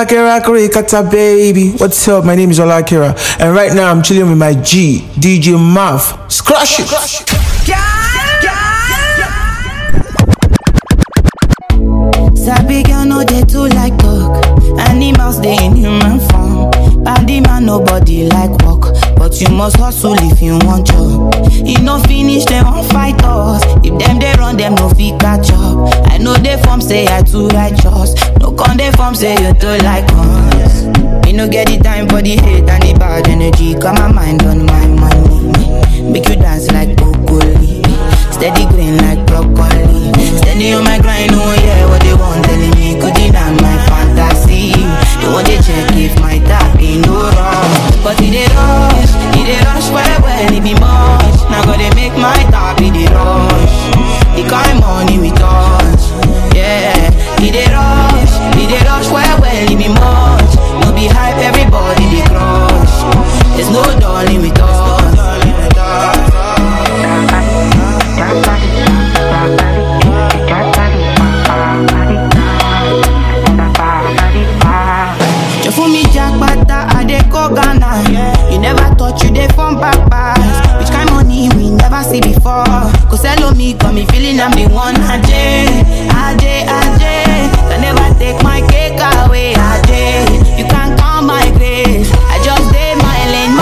Kira Kata baby. What's up? My name is Ola Kira, and right now I'm chilling with my G, DJ Muff. Scratch it. Sabi girl no they too like talk. Animals they in human form. Body man nobody like walk, but you must hustle if you want job. You no finish they won't fight us. If them they run them no fit catch up. I know they form say I too righteous. No con they form say you too like us. Me no get the time for the hate and the bad energy. Got my mind on my money. Make you dance like broccoli. Steady green like broccoli. Steady on my grind, oh yeah, what they want telling me. Could deny my fantasy. They want to check if my tap ain't no wrong. But it rush well, it be much. Now gotta make my tap, it rush. The kind money we touch, yeah. It rush well, it be much. No be hype, everybody they crush. There's no darling with us. You fool me jackpata, I dey go Ghana. You never thought you dey from papas. Which kind money we never see before. Cause hello me, got me feeling I'm the one. Ajay. Can never take my cake away. Ajay, you can't count my grace. I just did my lane.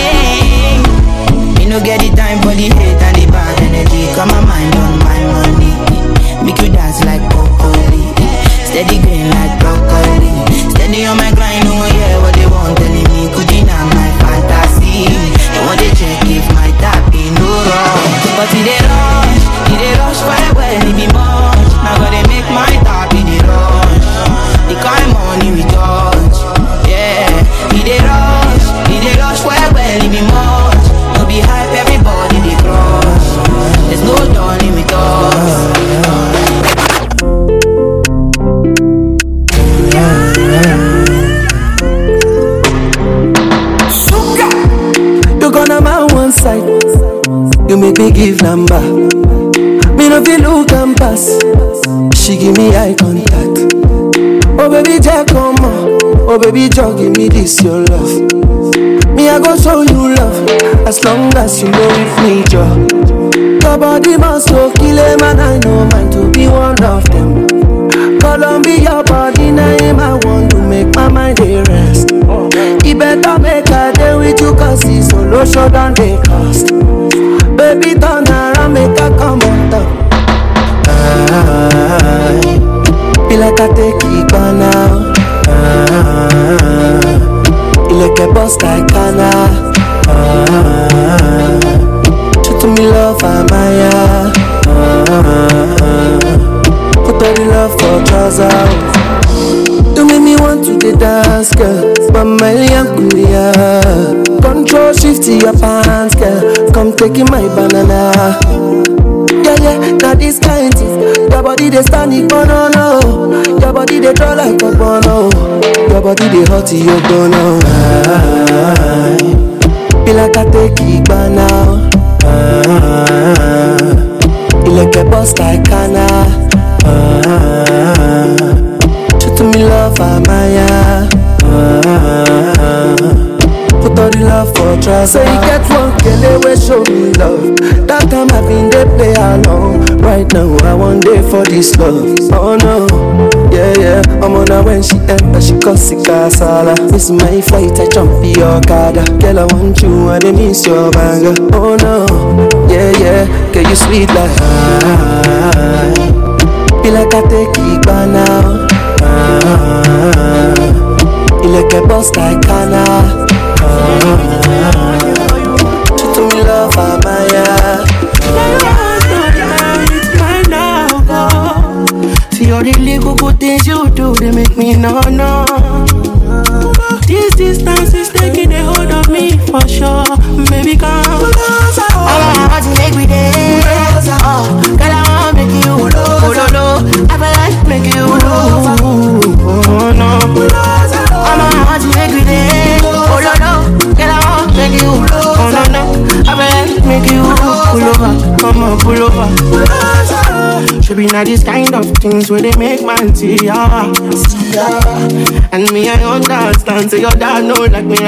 Me no get the time for the hate and the bad energy. Got my mind on my money. Make you dance like broccoli. Steady green like broccoli. Steady on my grind, oh yeah, what they want telling me. Could deny my fantasy. They want to check if my tap ain't no wrong. But it rush well, it be much. Now gotta make my tap, it rush. The kind money we touch, yeah. It rush well, it be much. No be hype, everybody they crush. There's no darling with us. You gonna my one side. You make me give number. Me no feel look and pass. She give me eye contact. Oh baby Jack, come on. Oh baby Jack, give me this your love. Me I go show you love. As long as you know with me, Joe. Your body must go kill him, and I know mine to be one of them. Columbia body name, I want to make my mind a rest. You better make a day with you, cause it's solo short and they cost. Baby turn around, make a come on top. Feel like I take it by now. You like a boss like Kana. Show to me love, Amaya. Put all the love for trousers. You make me want to the dance, girl. But my young control shift to your pants, girl. Come taking my banana. Yeah, now this kind thing. Your body they stand it, no. Your body they draw like a bono. Your body they hot, you bono. Feel like I take it by now. You like a boss like Kana. Show to me love, Amaya. Put all the love for trust. Say you get one girl away, show me love. That time I've been there play along. Right now I want day for this love. Oh no, yeah. I'm on her when she enter, she cause it casala. Miss my flight, I jump in your car. Girl I want you, and I miss your banger. Oh no, yeah. Girl you sweet like feel like I take it by now. You like a boss like Kana. Show to me love, Amaya. See all the little good things you do, they make me no. This distance is taking a hold of me for sure. Baby come closer. All I want to make me dance. Oh, girl I want to make you no. I feel like make you no. Oh no. All I want to make me dance. Oh no. Girl I want to make you no. I feel like make you pull over. Come on, pull over. be not this kind of things where they make man see ya. And me, I understand, say your dad know like me,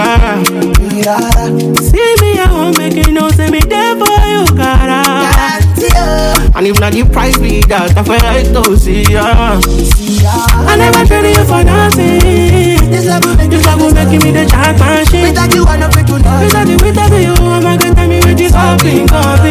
See me, I won't make you know, say me there for you, cara. And if not the price be that, I feel like to see ya. I never traded you for nothing. This love will make me the giant machine. Without you, I don't think you know. Without you, I'm not gonna tell me with this whole thing,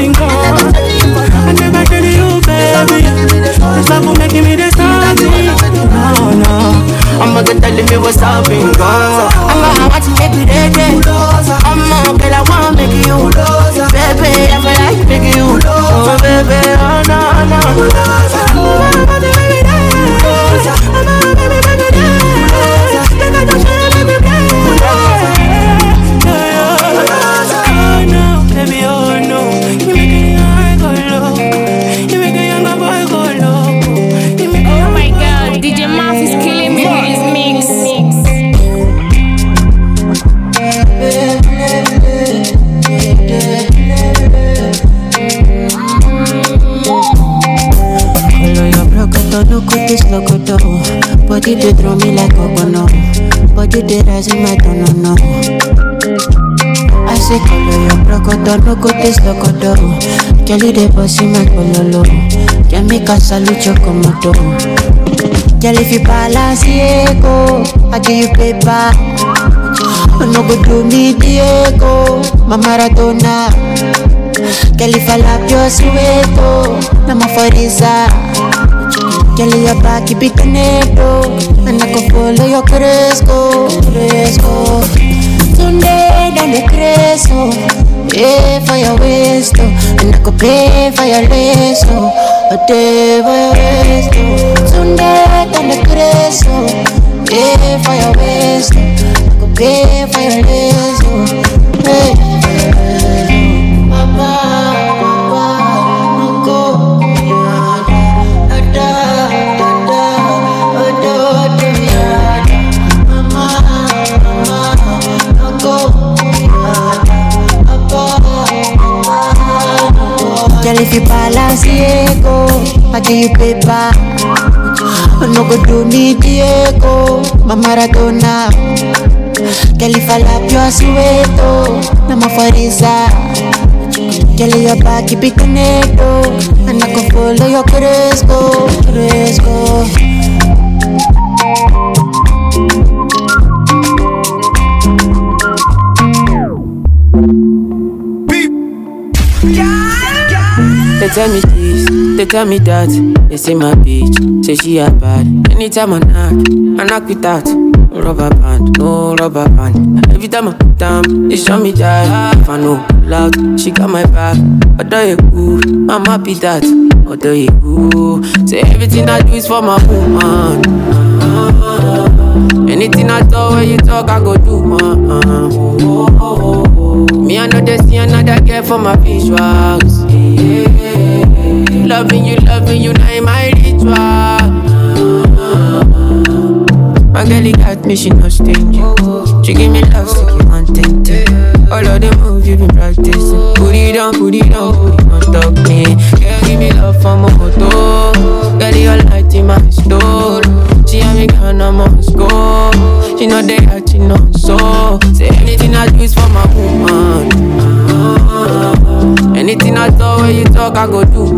I never traded you, baby. This love will make me the something. No, I'm gonna tell you what's up, I'm gonna watch you make me dead. I'm gonna girl, I wanna make you. Baby, I feel like making you. Oh, baby, oh, no. DJ Muff is killing me with his mix. Follow your brocoto, no cut this locoto. Body they throw me like cocono. Body they rise in my no. I say follow your brocoto, no cut this locoto. Kelly they bossy my pololo. Can make a salute your komodo. Girl, if you balance Diego, I give you paper. No go do me Diego, my Maradona. Girl, if I lap your sueto, na ma foriza. Girl, your back keep it neto, and I go follow your Cresco. Sunday down the Cresco, pay for your waist, and I go pay for your lace, a day for your waist. Sunday down the Cresco, pay for your waist, I go pay for your lace, hey. Girl, if you balance Diego, I give you paper. No go do me Diego, my Maradona. Girl, if I lap your sueto, na ma foriza. Girl, your back keep it neto, and I can follow your Cresco. They tell me this, they tell me that. They say my bitch, say she a bad. Anytime I knock with that. No rubber band. Every time I put down, they show me that. If I know loud, she got my back. Although you cool, I'm happy that. Although you cool, say everything I do is for my woman. Anything I talk, when you talk, I go do. Me, I know they see another girl for my visuals. Loving you, now my ritual. My girl got me, she no stingy. She give me love, so you want it. All of the moves you been practicing. Put it on top me. Girl, give me love for my photo. Girl, your light in my store. She have me gone, I must go. She know they got, she know so. Say anything I do is for my woman. Anything I talk, when you talk, I go do.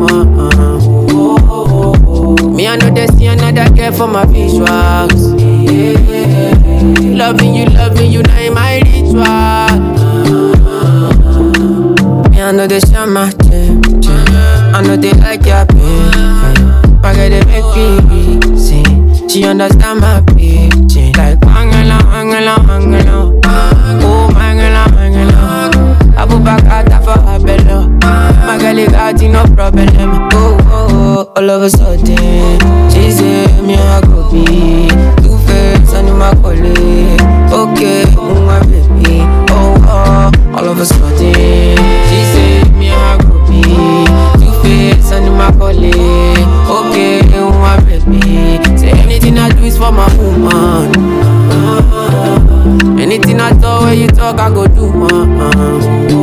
Me, I know they see another girl for my visuals. Loving you, now my ritual. Me, I know they share my gem. I know they like your pain. My girl, they make me sing. She understand my pitching. Like, Angela. Oh, Angela. I put back out for her belly. My girl, got no problem. Oh, all of a sudden, she said, me, I go be Two-Face and my colleague. Okay, my baby. Oh, all of a sudden, she said, me, I go be Two-Face and my colleague. Okay, my baby. Say anything I do is for my woman. Anything I talk, when you talk, I go do.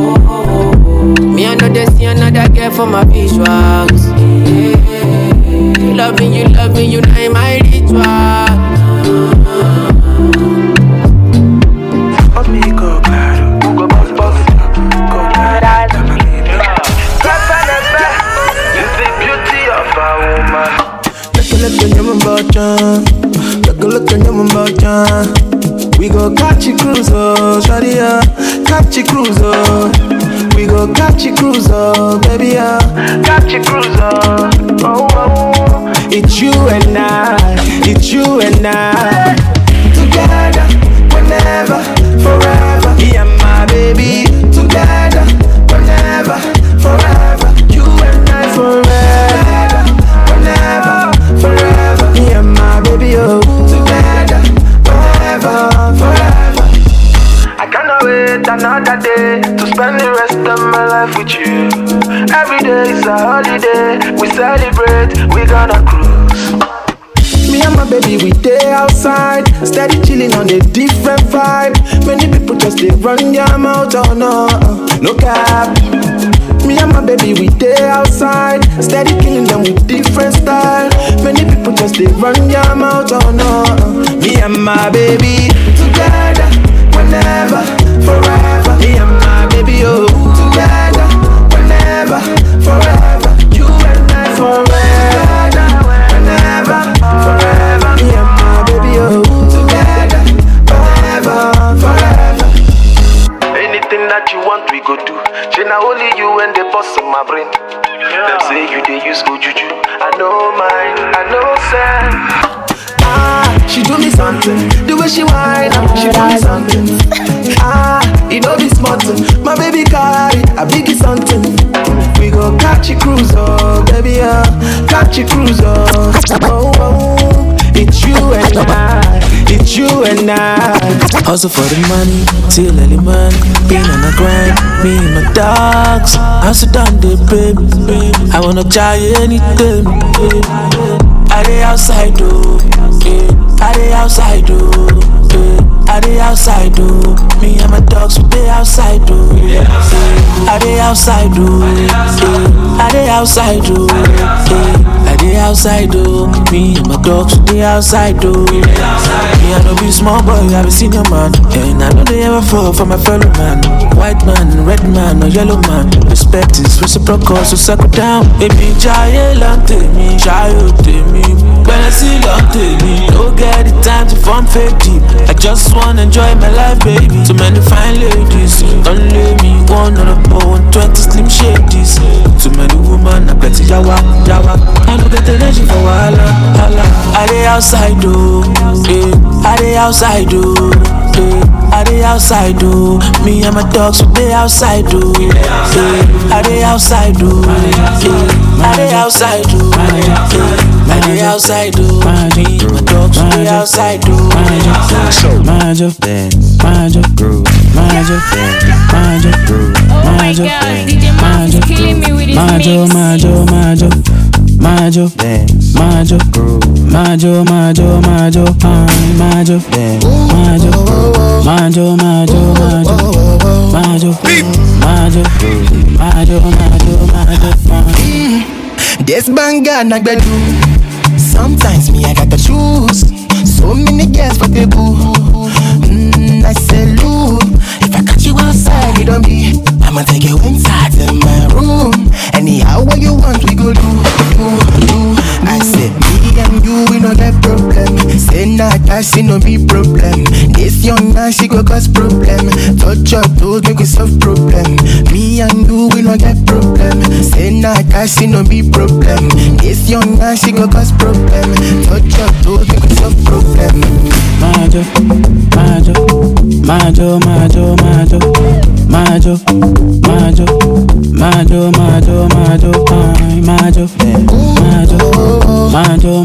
Me, I know they see another girl for my visuals. loving you, now my ritual. Amigo, claro, Hugo Boss, you the beauty of a woman. Look at your we go catch a cruise, oh, shawty, catch a cruise, oh. We go catch a cruise, oh, baby, catch a cruise, oh, oh. It's you and I, together, whenever, forever. Me and my baby, together, whenever, forever. You and I forever, whenever, forever. Me and my baby, oh, together, whenever, forever. I cannot wait another day to spend the rest of my life with you. Every day is a holiday, we celebrate, we gonna cruise. Me and my baby, we day outside, steady chilling on a different vibe. Many people just they run their mouth, oh no, no cap. Me and my baby, we day outside, steady killing them with different style. Many people just they run their mouth, oh no. Me and my baby, together, whenever, forever. Me and my baby, oh, together, whenever, forever. You and I forever, whenever, forever. Me and my baby, oh, together, whenever, forever. Anything that you want, we go do. She not only you and the boss of my brain. Them say you they use go juju. I know mine, I know Sam. She do me something. The way she whine, she do me something. It know be smart. My baby carry a biggie something. We go catch a cruise, oh baby, catch a cruise, oh, oh. It's you and I. Hustle for the money, till early man. Been on the grind, me and my dogs. Hustle down the baby. I wanna try anything. I dey outside though, I dey outside though, I dey outside though. Me and my dogs we dey outside though. I dey outside though, I dey outside though, I dey outside though. Me and my dogs we dey outside though. Me I no be small boy, I be senior man, and I know they ever fall for my fellow man. White man, red man, or yellow man. Respect is reciprocal, so circle down. Baby, jaye lante me, jayo te me. When I see lante me, don't get the time to form fake deep. I just wanna enjoy my life, baby. Too many fine ladies, don't let me one on a 120 slim shadies. Too many women, I bet yawa. I don't get the energy for wahala. I dey outside though, I dey outside though, I dey outside though. Me and my dogs we dey outside though, I dey outside though, I dey outside though, I dey outside though. Me and my dogs we dey outside though. Majo, Majo, groove, Majo, Majo, groove, Majo, DJ Muff is killing me with his Majo, mix. Majo, Majo, Majo, Majo, Majo, Majo, Majo, Majo, Majo, Majo, Majo, Majo, Majo. This banger na gbedu. Sometimes me I gotta choose. So many girls for the boo. I say Lou, if I catch you outside, it don't be. I'ma take you inside in my room. Anyhow what you want, we go do. I said me and you, we no get problem. Say not that she no be problem. This young man, she go cause problem. Touch your toes, make we solve problem. Me and you, we no get problem. Say not that she no be problem. This young man, she go cause problem. Touch your toes, make we solve problem. Majo, Majo, Majo, Majo, Majo, Majo, Majo, Majo, Majo, Majo, Majo, Majo, Majo, Majo,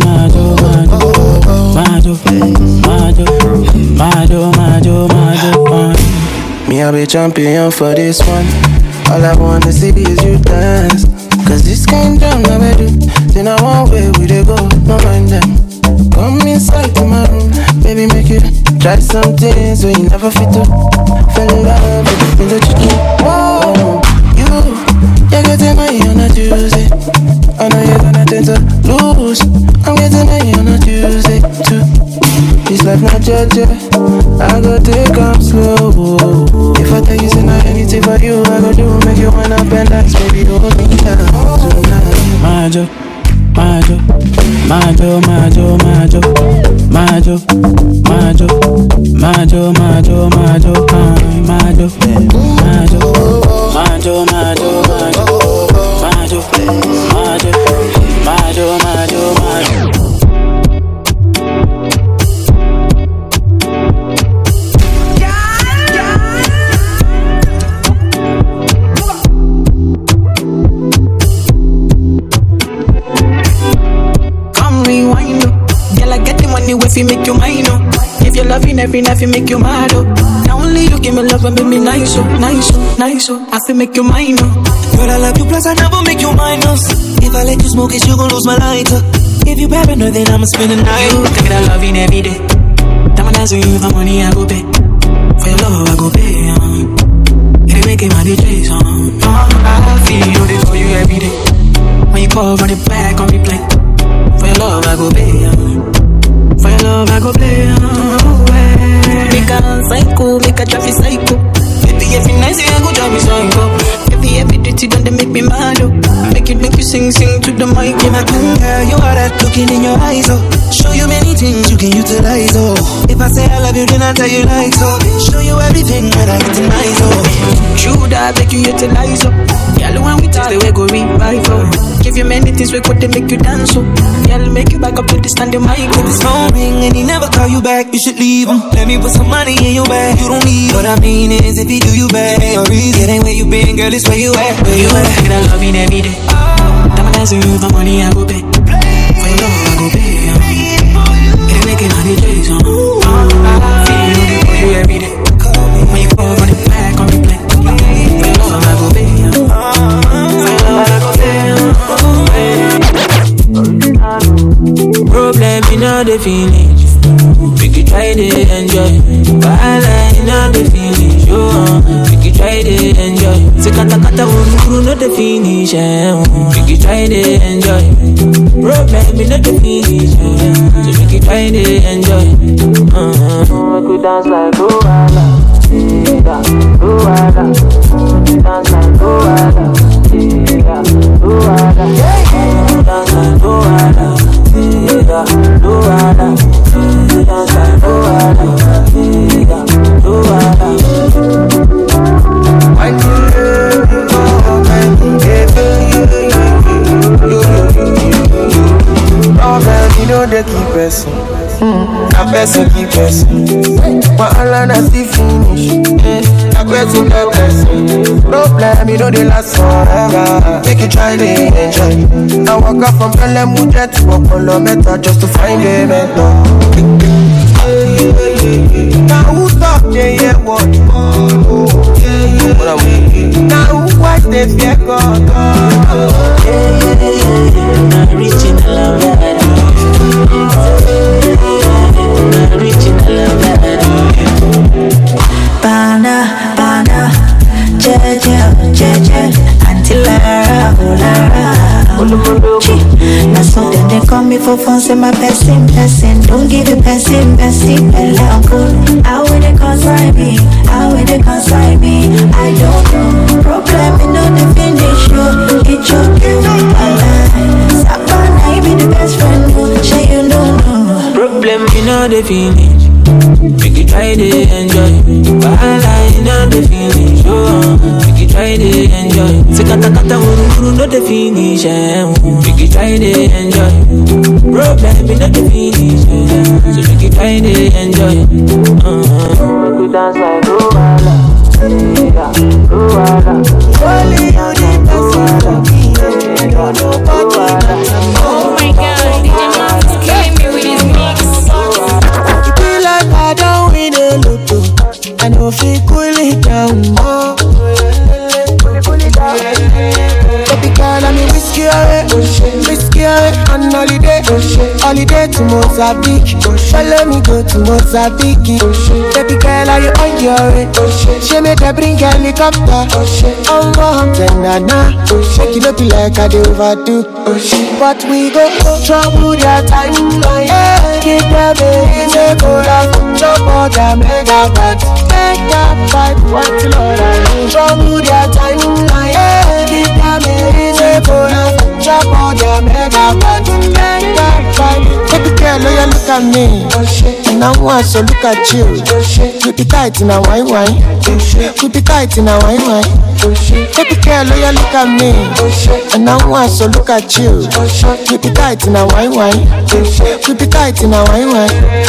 Majo, Majo, Majo. Me I be champion for this one. All I wanna see is you dance. Cause this kind of now I do. Then I want where we they go, no mind them. Come inside to my room, baby, make you try some things so you never fit to. Fell in love with the things that you do. Whoa, you're getting my on a Tuesday. I know you're gonna tend to lose close. I'm getting high on a Tuesday too. This life not judge. I go take come slow. If I tell you say not anything for you, I go do make you wanna bend dance, baby, hold me down tonight. Majo, Majo, Majo, Majo, Majo, Majo, Majo, Majo, Majo, Majo, Majo, Majo, Majo, Majo, Majo, Majo, Majo, Majo. If you make you mine, oh. If you're loving every night, you make you mad, oh. Now only you give me love and make me nice, oh, nice, oh, nice, oh. I feel make you mine, oh. Girl, I love you, plus I never make you minus. If I let you smoke it, you gon' lose my lighter. If you paranoid, then I'ma spend the night. You take that loving every day. Time I dance with you, the money I go pay. For your love, I go pay, It make it my DJ song. I feel you, for you every day. When you call, run it back on replay. For your love, I go pay, for your love, I go play away. Make a psycho, make a traffic psycho. Baby, every night I go drive me psycho. Baby, every dirty done they make me mad, oh. Make you sing to the mic. Yeah, my girl, you are that looking in your eyes, oh. Show you many things you can utilize, oh. If I say I love you, then I tell you like so. Show you everything that I utilize, oh. True that make you utilize, oh. Yeah, the one we taste the way go revive, oh. Give you many things we could they make you dance, oh. Yeah, make you back up to the standing mic. If his phone ring and he never call you back, you should leave him. Let me put some money in your bag, you don't need it. What I mean is if he do you bad, ain't no reason. It ain't where you been, girl, it's where you at. Where you at? Take that loving every day. Time I dance with you, the money I go pay. For your love, I go pay. It make it money days, I feel you for you every day. When you call, run it back on replay. For your love, I go pay. For your love, I go pay. Problem, you know the finish. Make you try to enjoy. While you know the finish. Make you try to enjoy. Say kata kata wuru know the finish. Make you try to enjoy. Problem, you know the finish. So make you try to enjoy. Make you dance like Luala. Luala. Make you dance like Luala. Luala. Dance like Luala. Luala, you know they keep pressing. I person keep pressing. But all I see finish. I person keep pressing. Problem, you know they last forever. Make you try to enjoy. I walk up from Pelemuja to Apollo just to find a mentor. Now who talk, yeah, what? Now who watch they fear God? not reaching a love that not reaching a love that Bana, jeje, until Lara. Now so then they call me for fun, say my person. Don't give you person, belle uncle. How will they consign me? I don't know. Problem, you know the finish, yo. It's your game, Savannah, I be the best friend, no. Say you don't know. Problem, you know the finish. Make you try to enjoy. While I know the finish. Make you try to enjoy. Say kata kata wuru know the finish. Make you try to enjoy. Problem, you know the finish. So make you try to enjoy. Make you dance like Luala. Luala. Only you the best for me. Oh my God, DJ Max is killing me with his mix. It be like I don't win a lotto. I know if you cool it down, oh. Baby girl, I'm whiskey away, on holiday to most Mozambique. Follow me go to Mozambique. Baby girl, are you on your way? She made her bring helicopter. Oh, Tenana. Make it look like I do overdo. But we go trouble their timeline. Keep them easy, go down. Trouble their megabyte. Make that fight, what Lord I do. Trouble their timeline. Keep them easy, go down. Trouble their megabyte. Make that fight. Baby girl, you look at me. And I want to look at you. Keep it tight in a wine. Keep it tight in a wine. Baby girl, you look at me. And I want to look at you. Keep it tight in a wine. Keep it tight in a wine.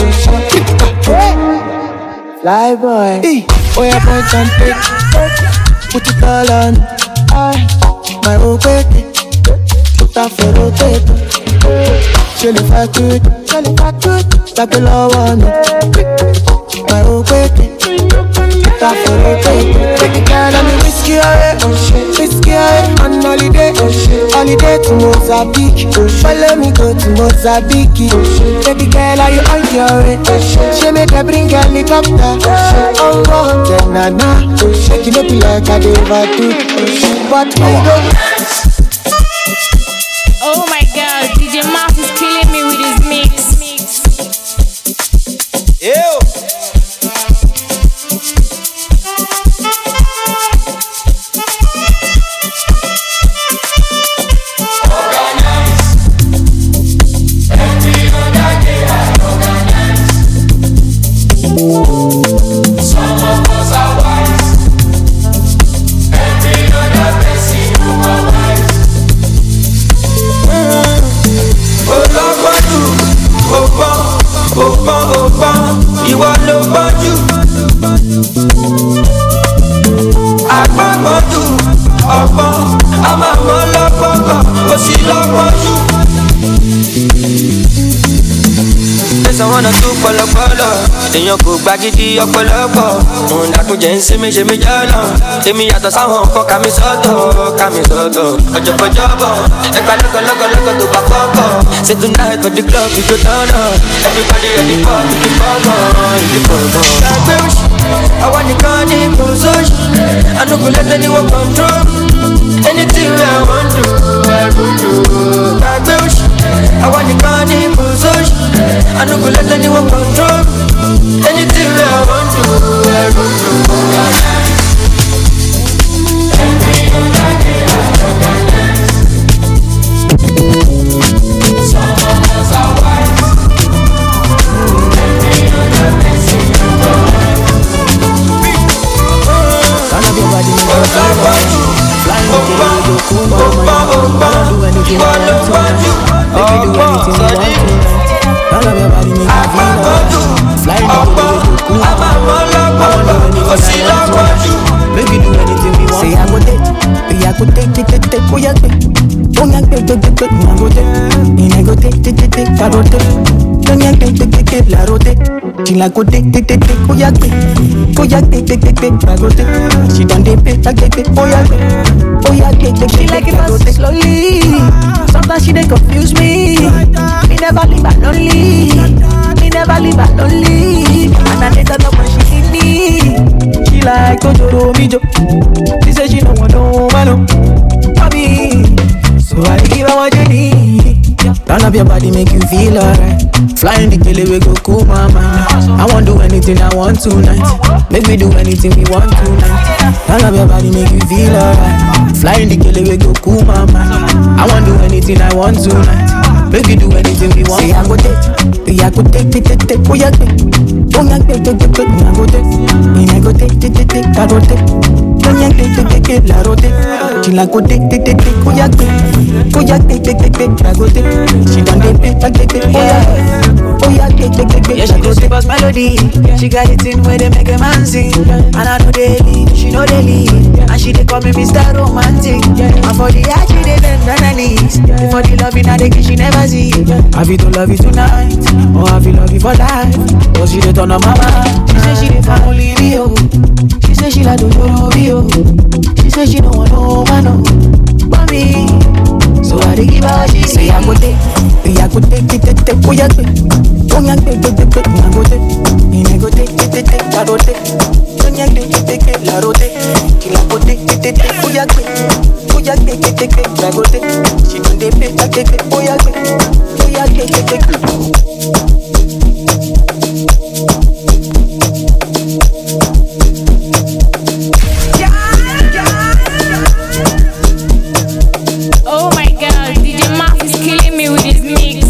Fly boy. Oh yeah, point and pick. Put it all on. My old baby. Put that for rotate. Jelly fat good. Like the law on me. My old baby. Put that for rotate. Take it down and me whiskey away. Whiskey away on holiday. Holiday to Mozambique. Follow me go to Mozambique. Baby girl, are you on your way? She made her bring helicopter. Oh, Tenana. Make it look like I do overdo. But we go. Oh my god, DJ Muff is killing me with his mix. Ew. Some of us are wise. Every other person who are wise. Olọ́gbọ́njú, ògbọ́n, ìwọ ló gbọ́njú. Àgbọ̀ngbọ́njú, ọ̀gbọ́n, a máa mọ́ lọ́gbọ́ngàn, ó sì lọ́gbọ́njú. Tẹ̀sán wọn náà tún pọ̀lọpọ̀lọ, èèyàn kò gbàgídí ọ̀pọ̀lọpọ̀. Òun làkúnjẹ ń sinmi ṣe mí jọ́nà. Èmi yàtọ̀ sáwọn nǹkan kàmí sọ́tọ̀. Ọjọ́bọ̀, ẹgbà lọ́gọ̀lọ́gọ̀ tó bá fọ́kọ̀. Say tonight for the club we go turn up. Everybody ready for the fọ́gàn. Gbàgbé òṣì, àwa nìkan ní kò sóṣì. I no go let anyone control. Anything I want to, I go do. Gbàgbé òṣì, àwa nìkan ní kò sóṣì. I no go let anyone control. Anything I want to, I go do. Every other day I organize. Some of us are wise. Every other person you go wise. Turn up your body, make it feel. Flying the day, go cool, do anything I want tonight. Make you do anything you want tonight. Turn up your body, make it feel. Flying the day, go cool, I want do anything I want tonight. Make you do anything we want. Say I go take, oh yeah, take. Oh yeah, take, I go take. And I go take, I go take. Don't ya take, la rote. She like go take, oh yeah, take. Oh yeah, take, I go take. She done dey pay, oh yeah, take. She like it fast slowly. Sometimes she dey confuse me. Me never leave her lonely. And I later know when she need me. She like Ojoro Mijo. She say she don't want no man, mommy. So I give her what you need. Turn up your body, make you feel alright. Flying the kele, we go cool my mind. I won't do anything I want tonight. Make me do anything we want tonight. Turn up your body, make you feel alright. Flying the kele, we go cool my mind. I won't do anything I want tonight. Make you do anything we want. Say I go take, oh yeah, take, oh yeah, take. Oh yeah, take, I go take. And I go take, I go take. Don't ya take, la rote. She like go take, oh yeah, take. Oh yeah, take, I go take. She done dey pay, oh yeah, take. Yeah, she go sing us melody. She got it in where they make a man sing. And I know they leave, she know they leave. And she dey call me Mr. Romantic. And for the heart she dey bend on her knees. For the loving I dey give she never see. Have you to love you tonight, or have you love you for life? Cause she dey turn on my mind. She say she dey for only me, oh. She say she like Ojoro Mijo. She say she don't want no man, oh. But me, So I dey give her what she say I go take. I go take. Oh yeah, take. Oh yeah, take. I go take. I go take. I go take. Oh yeah, take. I go take. Till I go take. Oh yeah, take. Oh yeah, take. I go take. She don't dey pay. I take. Oh yeah, take. Oh yeah, take. Oh my god, DJ Mark is killing me with his mix.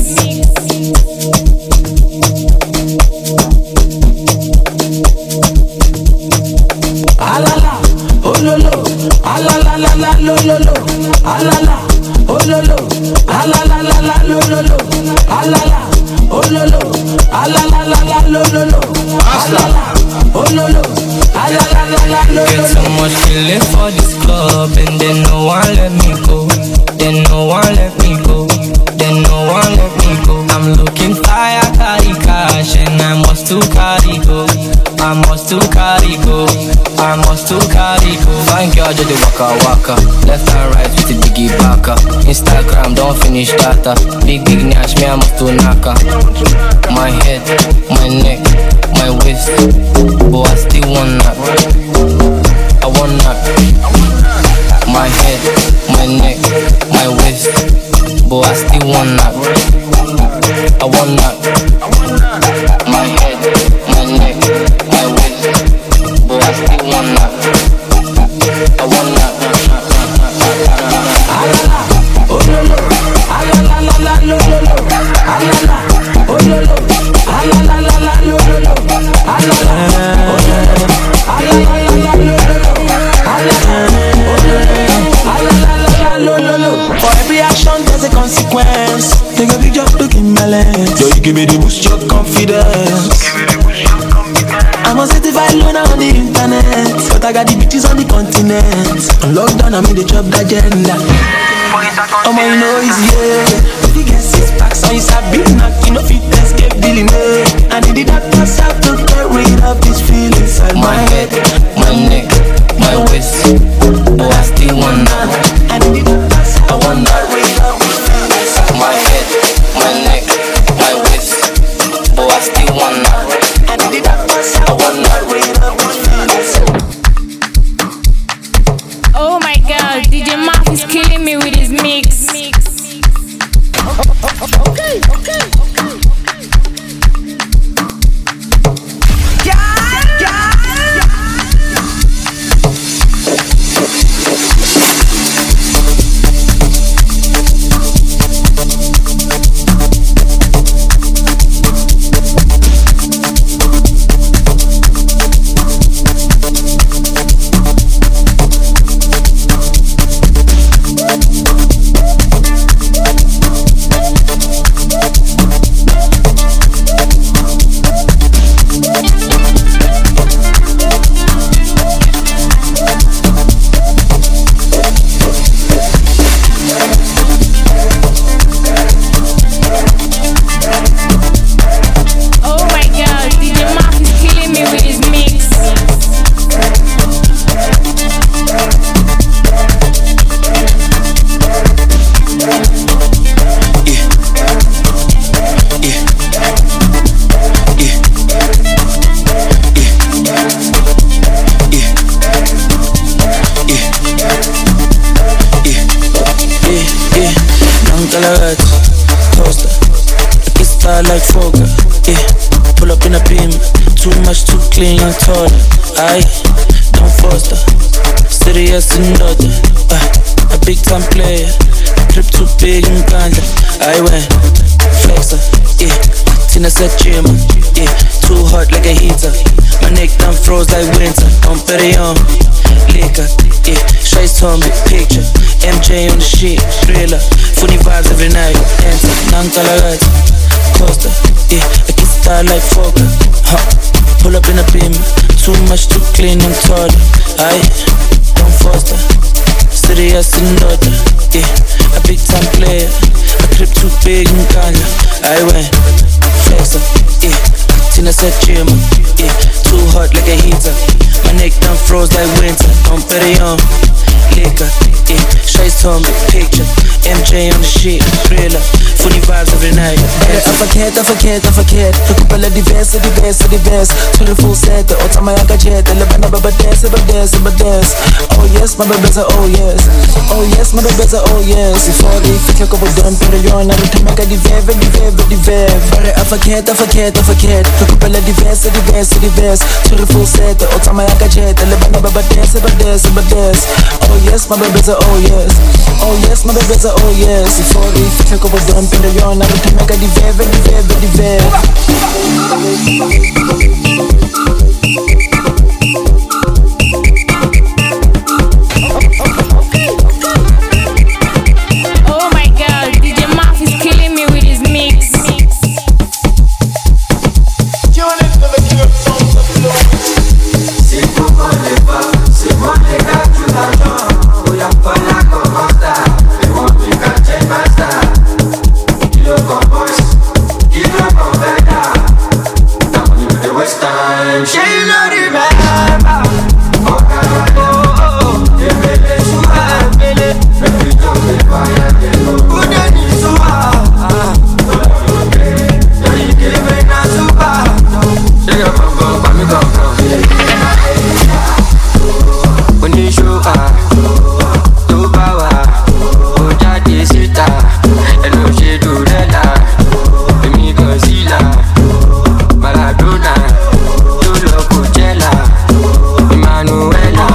Alala, oh lolo, alala la la lo lolo, alala, oh lolo, alala la la lo lolo, alala, oh lolo, alala la la lo lolo, alala, oh lolo, alala la la lo lolo. Get so much feeling for this club and then no one let me go. Then no one let me go. Then no one let me go. I'm looking fire, carry cash, and I must to carry go. I must to carry go. I must to carry go. Fine girl, just the waka. Left and right with the biggie baka. Instagram, don't finish data. Big nash, me I must to naka. My head, my neck, my waist. But I still want that. I want that. My head, my neck, my waist. But I still want that. I want that. My head, my neck, my waist. But I still want that. I want that. Alala, oh lolo, alala la la lo lolo, alala, oh lolo, alala la la lo lolo, alala, oh lolo, alala la la lo lolo, alala, oh lolo. For every action there's a consequence. Take a big jump, look in my lens. Yo, you give me the boost your confidence. I'm a certified loner on the internet, but I got the bitches on the continent. On lockdown, I'm in the job agenda. Oh my, you know it's yeah. If you get 6 packs on your sabi, you know fit escape dealing it. And the doctors have to get rid of this feeling inside My head, my neck, my waist. Oh, I still want that. And the doctors I want that. rid of this feeling inside My head, my neck, my waist. Oh, I still want that. And the doctors I want that. rid of this feeling inside. Oh my god, DJ Mark is killing me with his mix. Okay. like Foga, yeah. Pull up in a beam, too much, too clean, young taller. Aye, don't foster, serious and daughter. A big time player, trip too big and ganja. I went flexer, yeah. Tina said gym, yeah. Too hot like a heater. My neck done froze like winter. I'm petty on liquor, yeah. Shades on big picture. MJ on the shit, thriller. Funny vibes every night. Enter, non-colored coaster, yeah. I get star like Foga, huh. Pull up in a beam, too much, too clean and taller. Aye, don't foster, serious and daughter, yeah. A big time player, a trip too big and ganja. I went flexer, yeah. Tina said gym, yeah. Too hot like a heater. My neck done froze like winter. I'm petty on liquor, yeah. Shades on big picture. MJ on the shit, thriller, funny vibes every night. I forget. Recupera di best. To the full set, the otama yaka jet. Lebana baba dance. Oh yes, my baby's a oh yes. Oh yes, my baby's a oh yes. Before they fit like over done, pero yo na rin tamaka di vev. I forget. Recupera di best. To the full set, the otama yaka jet. Lebana baba dance. Oh yes, my baby's a oh yes. Oh yes, my baby's a oh yes. Before they fit like over done, pero yo na rin tamaka di vev. Oh my god, DJ Muff is killing me with his mix. C'est moi les gars du l'argent. Oh y'a pas la commanda. Et mon truc à Jane Master. Il le compose, il le converta. Dans le de West Time, she no remember. Oh oh, et bébé soua, bébé. Baby don't be quiet, they know. Who they need to have? They give me na super. Say your bum bum, me come come. Oníṣòwò tó bá wà ó jáde síta ẹnu ṣe dòrẹ́là èmi kan sílà Maradona tó lọ kò jẹ́là Emmanuela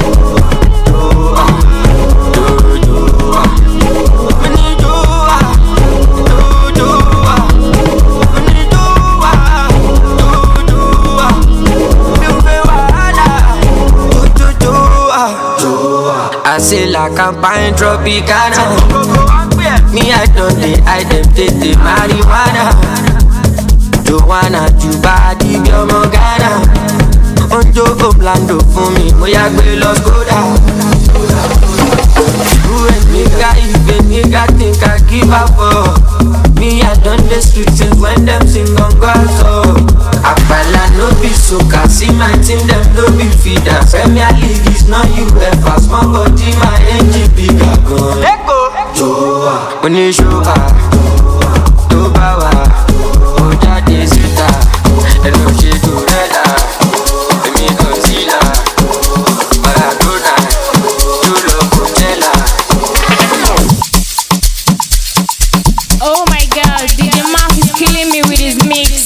I say la campagne Tropicana. Me I don't I dem take the marijuana. Joanna, Jubadi, Biomogana. Onjo Oblando fún mi, mo ya gbé lọ Skoda. Who and nigga, if a nigga think I give up for me, I done the street since when them sing on God, so Apala no be soca, see my team, them no be feeder. Premier League is not UEFA, small body, my engine bigger gun. Let go! Joa, Oníṣòwò tó bá wà ó jáde síta ẹnu ṣe dòrẹ́là èmi kan sílà Maradona tó lọ kò jẹ́là. Oh my god, DJ Muff is killing me with his mix.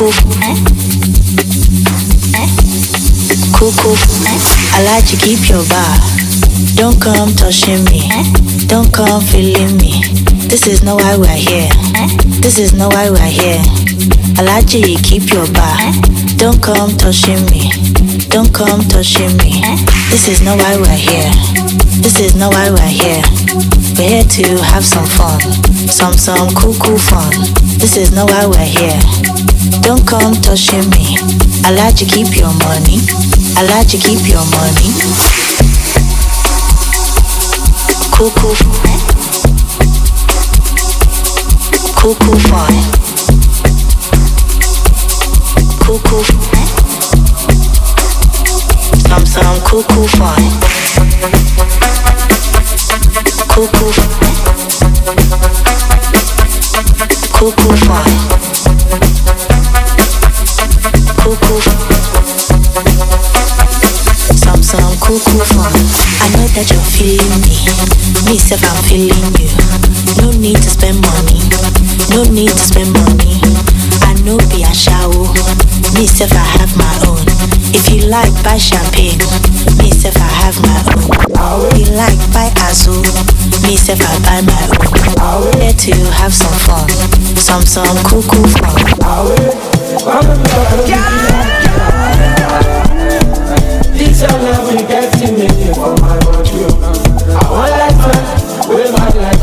Cuckoo, I like to keep your bar. Don't come touching me. Don't come feeling me. This is not why we're here. This is not why we're here. I like to keep your bar. Don't come touching me. Don't come touching me. This is not why we're here. This is not why we're here. We're here to have some fun. Some cool fun. This is not why we're here. Don't come touching me. I like to keep your money. I like to keep your money. Cool fun. Cool. Some cool fun. Cool fun. Cool some cool fun. I know that you're feeling me. Me self, I'm feeling you. No need to spend money. No need to spend money. I know be a shower. Me self, I have my own. If you like, buy champagne. Me self, I have my own. You like, buy Azul. Me self, I buy my own. Here to have some fun. Some cool fun. This your love we get to make it for my body. I want like that, we might like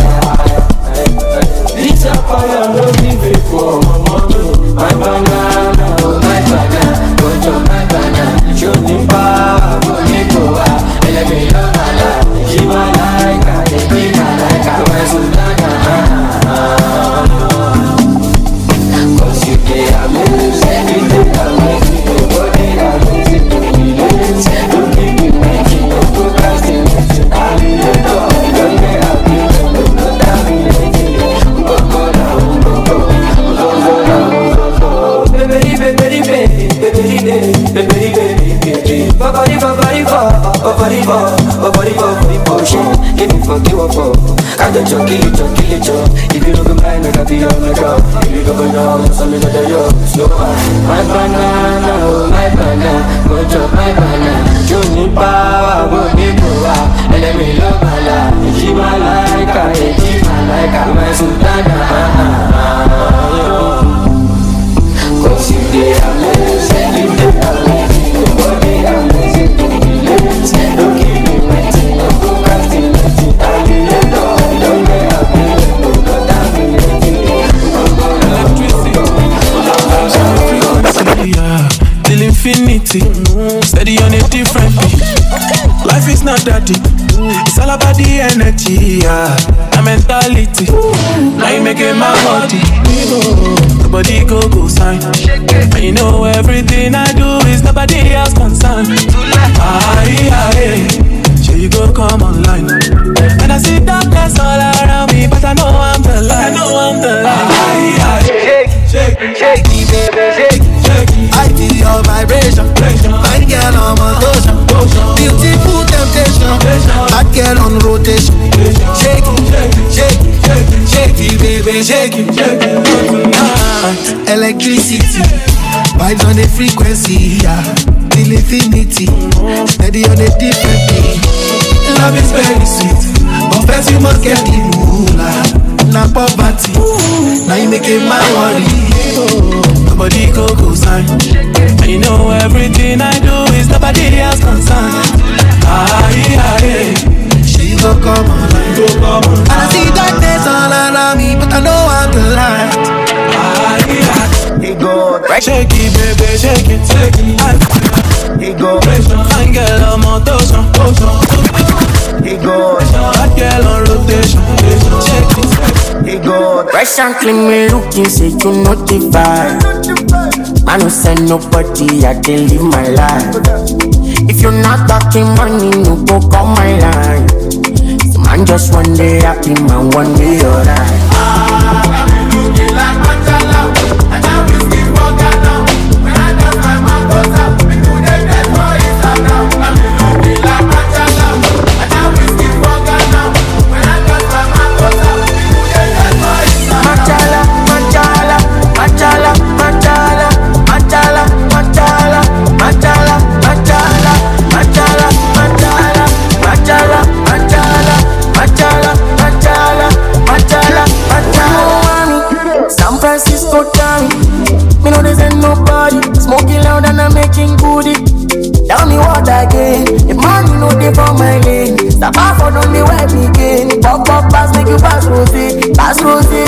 that. This your fire, no leave it for my banana, my banana, go to my banana. Show me power, go me go out, and let me love my life. She my like, I be my like, I was cause you get amazing, you get amazing, your body amazing. Don't keep me making no procrastination. I need a dog, don't get happy, don't tell me anything. Go down. Give me fuck you up, I don't kill it. If you look at mine, I be on my job. If you go down, it's only that you're slow. My banana, go chop my banana. You need power, go need power. And let me love my life. She my like, I my sultana. Cause you did amazing, you did amazing. Your body amazing, don't keep me waiting, no procrastinating. I need a dog, don't get happy, don't tell me anything. Till infinity, steady on a different beat. Life is not that deep, it's all about the energy, the mentality. Now you making my body, nobody go sign. And you know everything I do is nobody else concerned. Sure you go come online. And I see darkness all around me, but I know I'm the light. Shake me, baby, shake. I feel your vibration. My girl on motion. Beautiful temptation. Hot girl on rotation. Shake it, baby, shake it. Electricity, vibes on the frequency, till infinity. Steady on a different beat. Love is very sweet, but first you must get the moolah. Na poverty, now you making my worry. Nobody go sign. And you know everything I do is nobody else concerned. She go come on. And I see darkness all around me, but I know I'm the light. Shake it, baby, shake it. Fine girl on motion. Hot girl on rotation. Shake it. Fresh and clean, me looking, say you notify. I no send nobody, I can live my life. If you're not talking money, no go call my line. So man just one day happy, man one day alright. Looking like Mandela, and I will still walk out. When I dance my mouth goes up, we do the dead for Instagram. I'm looking like Mandela, and I will still walk out. When I dance my mouth goes up, we do the dead for Instagram. Mandela. Francisco time. Me know there's ain't nobody. Smoking loud and I'm making goodie. Tell me what again. If money no dey for my lane, stop off on the web again. Pop pass, make you pass rosé, pass rosé.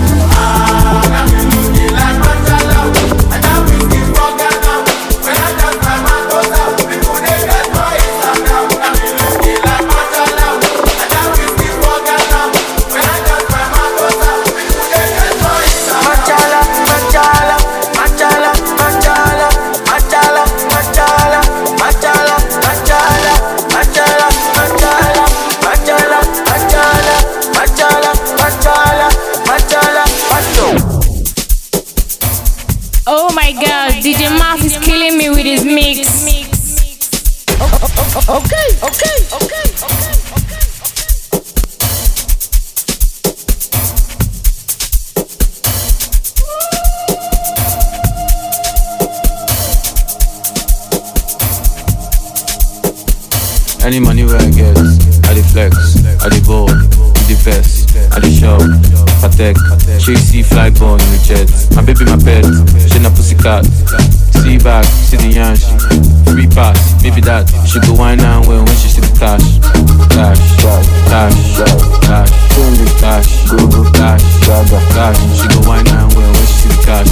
Oh my god, DJ Maf is killing me with his mix. Okay. Any money where I get, I dey flex, I dey ball, I dey vest, I dey shop, Patek, she see fly born in the jet. My baby, my pet, she na pussycat. See back, see the yansh, free pass, maybe that. She go wine and when she see the cash, cash, cash, cash, cash, go cash, cash. She go wine and when she see the cash.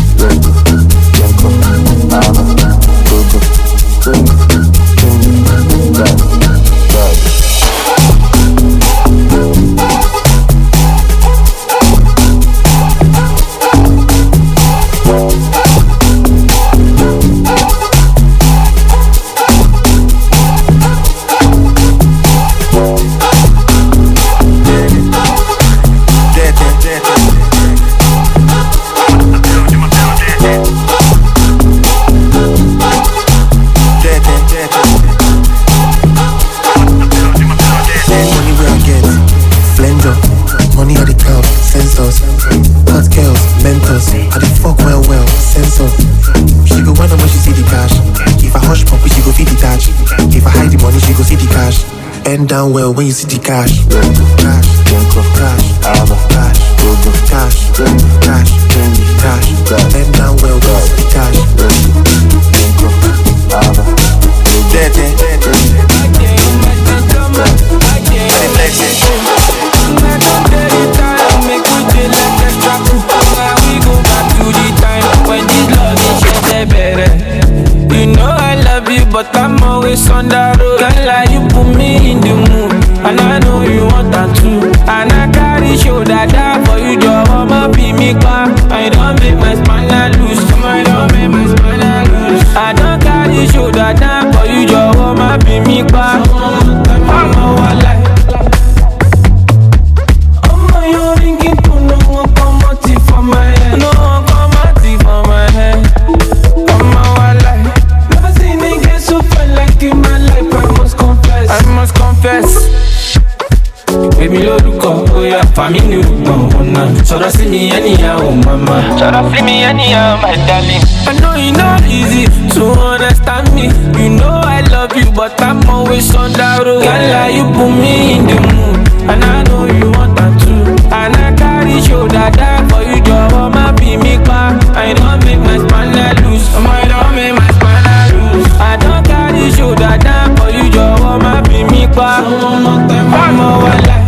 Bend down well when you see the cash. Cash, bend down well when you see the cash. You know I love you, but I'm always on the road. Girl, like you put me in the mood, and I know you want that too. And I carry shoulder down for you, just wanna be me back. I don't make my spine loose, I don't make my spine loose. I don't carry shoulder down for you, just wanna be me back. I'm a wala. You're thinking to no one come out for my head. No one come out for my head. I must confess. Baby, look up, oh yeah, family look so see me anyhow, mama. So see me anyhow, my darling. I know it's not easy to understand me. You know I love you, but I'm always on the road. Girl, you put me in the mood, and I know you want that too. And I carry shoulder down for you, just wanna be me back. I don't make my spine loose, I don't make my spine loose. I don't carry shoulder down for you, just wanna be me back. I'm a wala.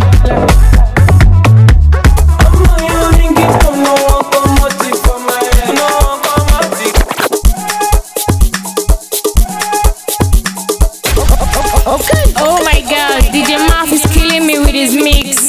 Oh my god, DJ Maf is killing me with his mix.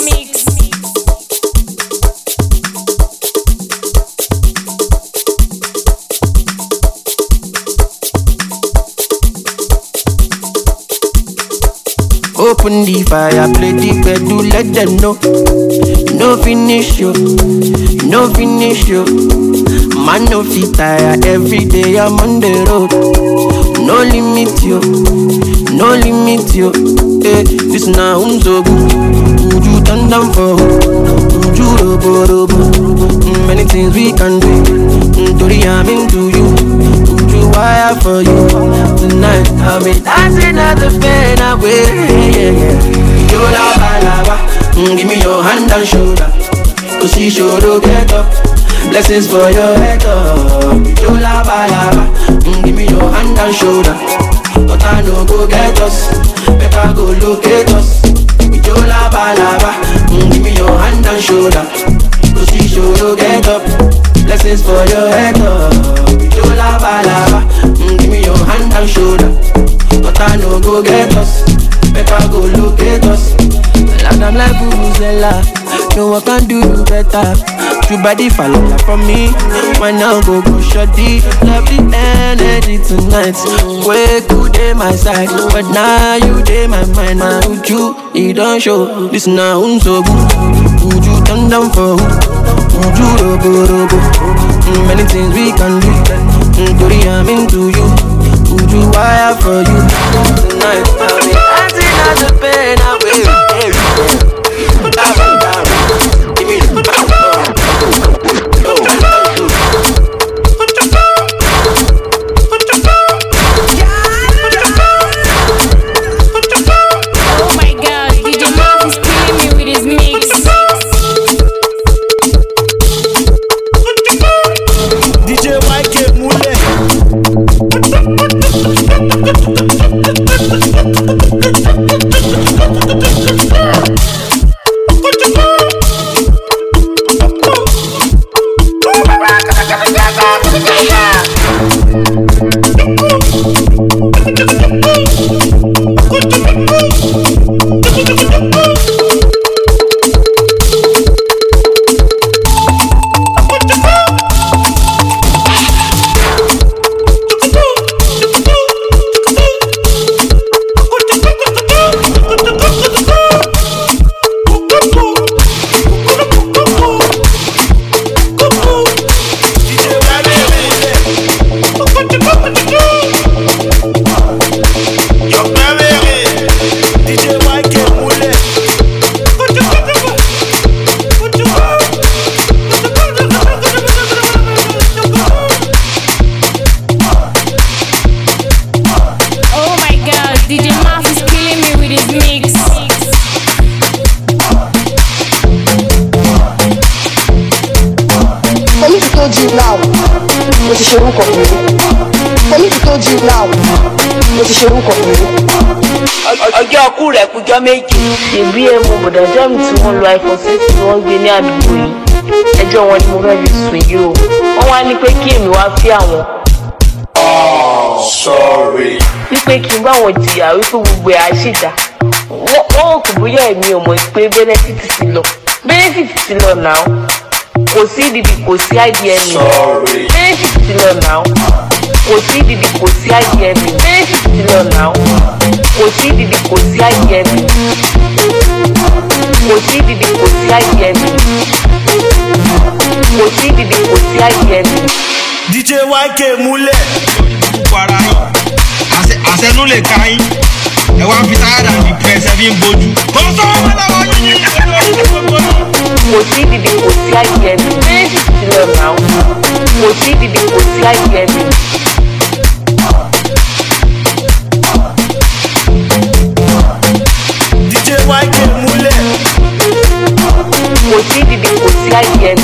Open the fire, play the bed, do let them know. You know finish you, you know finish you. Man no fit tire, every day I'm on the road. No limit you, no limit you. Hey, this now so good. Would you turn down for? Would you robo? Many things we can do. Today I'm into you. Would you wire for you? Tonight I'll be dancing at the bed away. You lava. Give me your hand and shoulder. Cause she sure to get up. Blessings for your head up. You lava lava. Give me your hand and shoulder. But I no go get us. Better go locate us. You lava lava. Give me your hand and shoulder. Go see show get up. Blessings for your head up. You lava lava. Give me your hand and shoulder. But I no go get us. Better go locate us. Like I'm like Vuvuzela. No one can do you better. Your body falling from me. Why now go shorty? Love the energy tonight. Way good day my side, but now you day my mind. Now with you don't show. This now so good. Would you turn down for who? Would you robo? Many things we can do. Tori, I'm into you. Would you wire for you? Tonight I'll be acting as a pain. I will. Give me the ọjọ́ ọkú rẹ̀ kújọ́ méjì. ìbí ẹmu bọ̀dọ̀jọ́ mi tí wọ́n lo iPhone 6 tí wọ́n gbé ní àdúgbò yìí. ẹjọ́ wọn ni mo fẹ́ fi sùn yìí o. wọ́n wá ní pé kí èmi wá fí àwọn. sorry. wípé kí n bá wọn jìyà wípé gbogbo ẹ̀ á ṣèjà. wọ́n kò bóyá èmi ò mọ̀ pé benefit ti lọ. benefit ti lọ náà. kò sí ìdìdì kò sí IDM. sorry. benefit ti lọ náà. kò sí ìdìdì kò sí IDM. benefit ti lọ náà. kò sí ìdìdì kò sí IDM. kò sí ìdìdì kò sí IDM. kò sí ìdìdì kò sí IDM. DJ YK múlẹ̀. para yín àṣẹnú lè ka yín ẹ wá fi táyà dàbí pẹ̀sẹ̀ fi ń bojú. kò sọ́wọ́ wọn lọ́wọ́ yín ní kò sí ìdìdì kò sí IDM. méjì ti lọ náà. kò sí ìdìdì kò sí IDM. DJ YK múlẹ̀. kò sí ìdìdì kò sí IDM.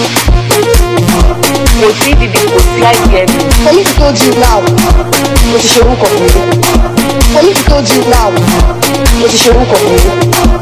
kò sí ìdìdì kò sí IDM. For me to told you now, mo ti ṣe orúkọ fún mi. For me to told you now, mo ti ṣe orúkọ fún mi.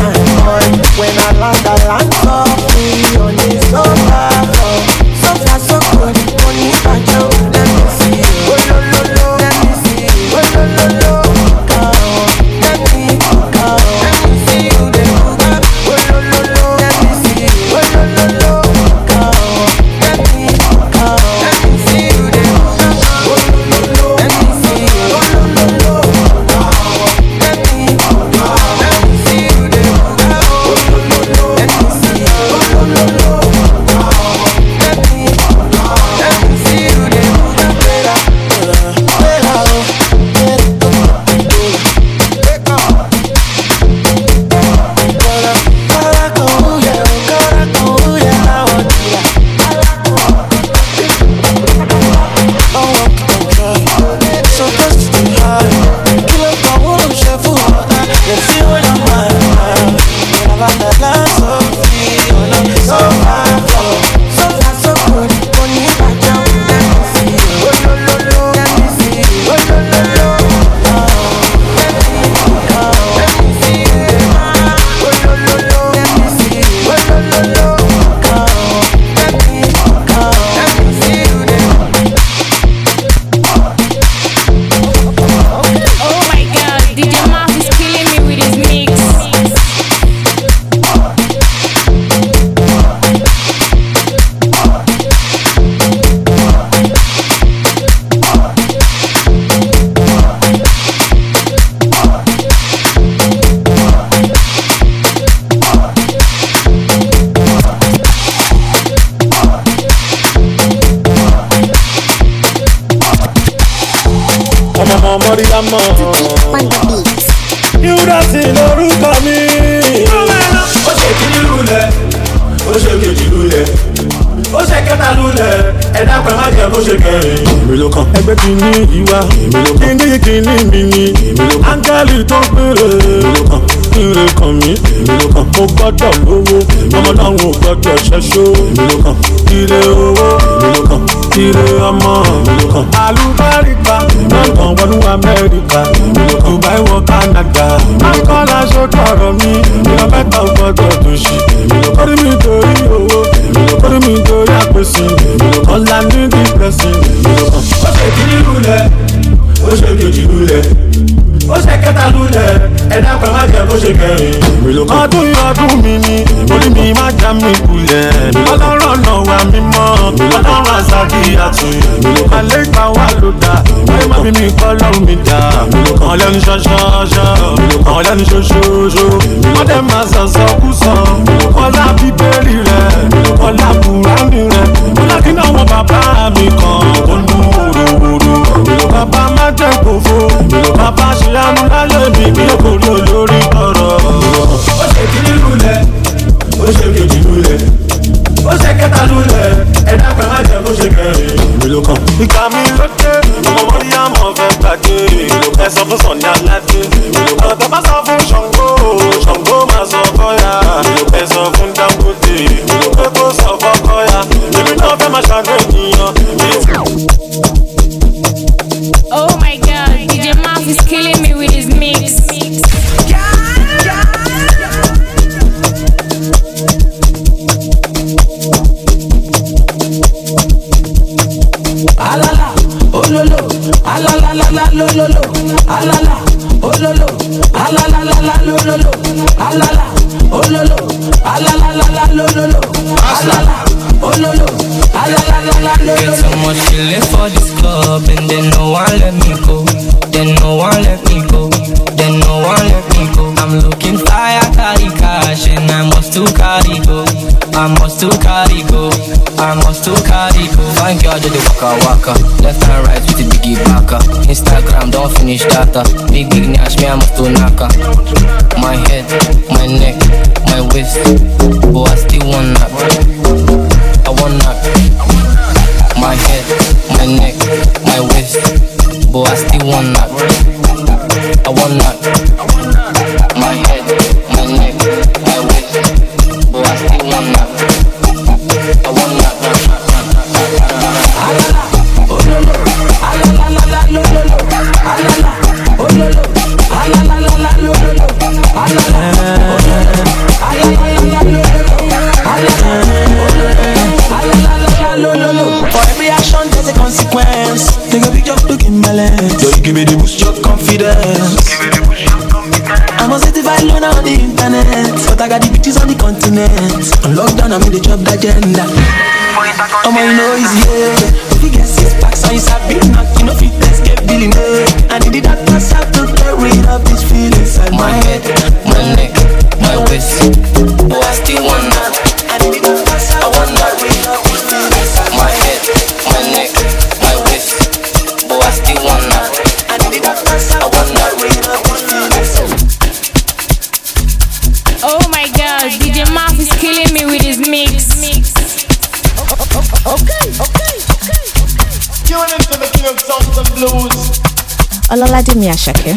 boy. When I land softly on the sofa. So far so good, money bajo. Let me see you. Oh lo lo lo, let me see you. Oh lo lo lo, let me see you. They move up. Oh lo lo lo, let me see you. Oh lo lo lo, let me see you. They move up. Oh lo lo lo, let me see you. Oh lo lo lo, let me see you. They move up. Oh lo lo lo, let me see you. Oh lo lo lo, let me see you. They move up. Yúdásì lórúkọ mi. Ó ṣe kíní lulẹ̀, ó ṣe kejì lulẹ̀, ó ṣe kẹta lulẹ̀, ẹ̀dá pẹ̀ má jẹ́ kó ṣe kẹrin. Èmi ló kàn. Ẹgbẹ́ kìíní ìwà, kíngí kìíní mi ni. Áńgẹ́lì tó ń pèrè. Ire kan mi, mo gbọ́dọ̀ lówó, ọmọ náà ò gbọ́dọ̀ ṣẹ́ṣó. Ire owó, ire ọmọ, àlùbáríkà, London wọnú Amẹ́ríkà, Dubai wọ Canada. Akọ́lá ṣòkòrò mi, ìyá mẹ́ta ò gbọ́dọ̀ tó ṣì. Orí mi torí owó, orí mi torí àpèsè, ọ̀la ní dìpẹ́sì. Ó ṣe kíní lulẹ̀, ó ṣe kejì lulẹ̀, ó ṣe kẹta lulẹ̀, ẹ̀dá pẹ̀ má jẹ́ kó ṣe kẹrin. Ọdún mi ni, orí mi má já mi kulẹ̀. Ọlọ́run náà wà mí mọ́, ọlọ́run àzàkì àtún. Àlẹ́ ìgbà wà ló dà, ayé má bí mi kọ́ lọ́run mi dà. Àwọn lẹ́nu ṣọ́ṣọ́ṣọ́, àwọn lẹ́nu ṣoṣooṣo. Wọ́n dẹ̀ máa sọ̀sọ̀ kú sọ. Ọlá bíbélì rẹ̀, ọlá kùránì rẹ̀. Ọlá kí náà wọn bàbá mi kan, ó ń dún wòròwòrò. Bàbá má jẹ́ kófó, bàbá ṣe àánú láyé mi bí kò rí olórí ọ̀rọ̀. Ó ṣe kíní lulẹ̀, ó ṣe kejì lulẹ̀, ó ṣe kẹta lulẹ̀, ẹ̀dá pẹ̀ má jẹ́ kó ṣe kẹrin. Ìgbà mi ló dé, ọmọ orí àmọ́ fẹ́ gbàgbé. Ẹ sọ fún Sọ̀ni Aládé. Ọ̀rọ̀ tó bá sọ fún Ṣàngó, Ṣàngó máa sọ Kọ́yà. Ẹ sọ fún Dangote, pé kó sọ fọ́ Kọ́yà. Èmi náà fẹ́ máa ṣàánú ènìyàn. Oh my God, DJ Maf is killing me with his mix. Alala, ololo, alala la la lololo, alala, ololo, alala la la lololo, alala, ololo, alala la la lololo, alala, ololo, alala la la lololo. Get so much feeling for this club and then no one let me go. Then no one let me go. Then no one let me go. I'm looking fly, I carry cash and I must to carry go. I must to carry go. I must to carry go. Fine girl do the waka waka, left and right with the biggie backer. Instagram don't finish data. Big nash me I must to naka. My head, my neck, my waist, but I still want knock. I want knock. My head, my neck, my waist, but I still want knock. I want knock. My head, my neck, my waist, but I still want knock. I want knock. I got the bitches on the continent. On lockdown, I'm in the job agenda. I'm on no easy, yeah. If you get 6 packs on your sabi, not you know fit escape billing, I need that pass out to get rid of these feelings inside my head, my neck, my waist. Oh, I still wanna. I need that pass out. I wanna rid of these feelings inside my head, my neck, my waist. Oh, I still wanna. I need that pass out. I wanna rid of these feelings. Oh my God, DJ Maf is killing me with his mix. Okay. Tune into the King of Sounds and Blues. Olaladimi Asake.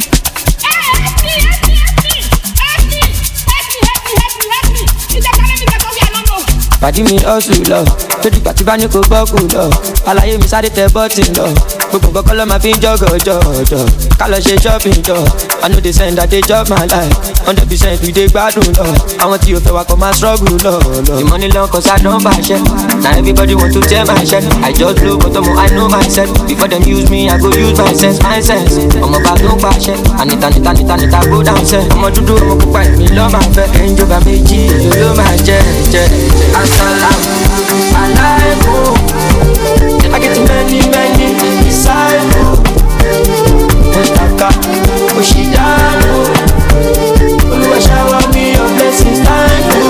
Pàdí mi hustle lọ, lójú pàtí bá ní kò bọ́ọ̀kù lọ. Àlàyé mi sáré tẹ bọ́ọ̀tì lọ. Gbogbo nǹkan kọ́ ló máa fi ń jọ̀gọ̀jọ̀. Ká lọ ṣe shopping jọ. I know they send that they chop my life. 100% we dey gbádùn lọ. Àwọn tí o fẹ́ wa kọ́ máa struggle lọ. The money long cause I don't buy shit. Now everybody want to tell my shit. I just blow but I know myself. Before them use me, I go use my sense. Ọmọ bá tó ń pàṣẹ. Ànìta go down sẹ́. Ọmọ dúdú ọmọ pupa èmi lọ́ máa fẹ́. Ẹ̀ńjọba méjì ló máa jẹ́. Assalamu alaikum. I get many disciples. Taka Oshidano. Oluwa shower me your blessings, thank you.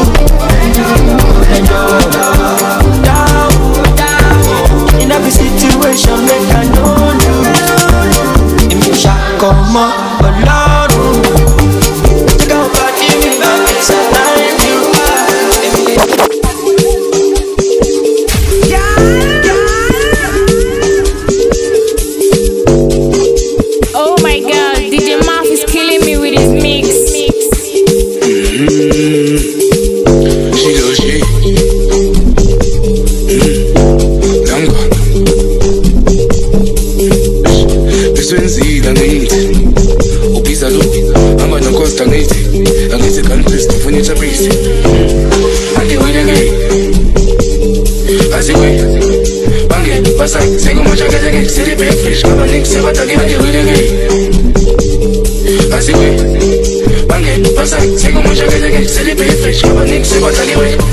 Down. In every situation, make I know you. If you shall come up, Lord, take out body, me back inside you. Oh my God, DJ Maf is killing me with his mix. She Langa Beswenzile angithi Ubhiza lo Hamba nocosta angithi countries Tufunitha breeze Andiwele nge Aziwe Bange Basa Sego mochakete nge Siri fresh Kaba nik Sebataki Andiwele nge Aziwe Bange Basa Sego mochakete nge Siri fresh Kaba nik Sebataki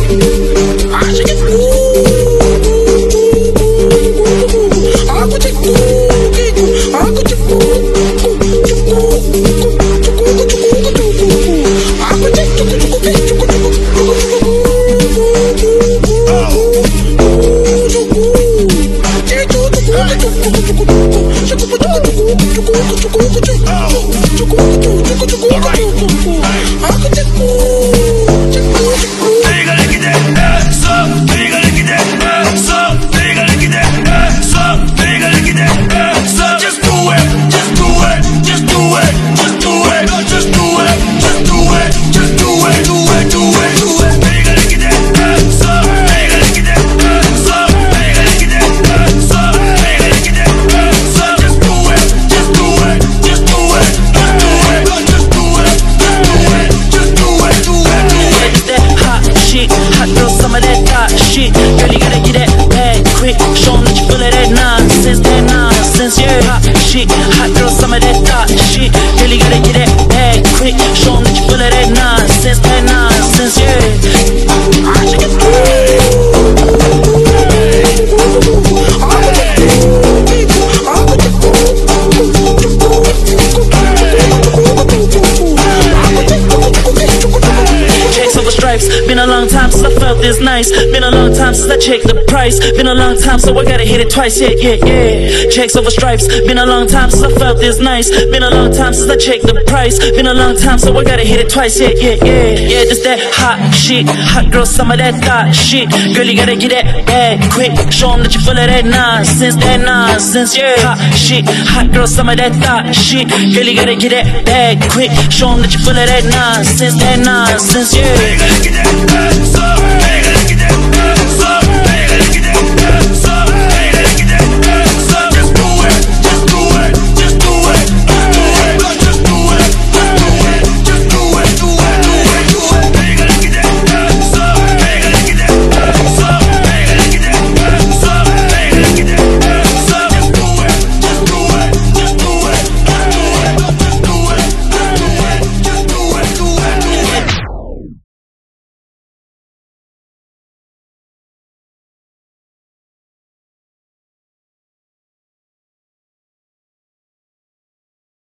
Been a long time since I felt this nice. Been a long time since I checked the price. Been a long time, so I gotta hit it twice. Yeah. Checks over stripes. Been a long time since I felt this nice. Been a long time since I checked the price. Been a long time, so I gotta hit it twice. Yeah. This that hot shit. Hot girl, some of that thot shit. Girl, you gotta get that bag quick. Show 'em that you full of that nonsense. Yeah. Hot shit. Hot girl, some of that thot shit. Girl, you gotta get that bag quick. Show 'em that you full of that nonsense. Yeah.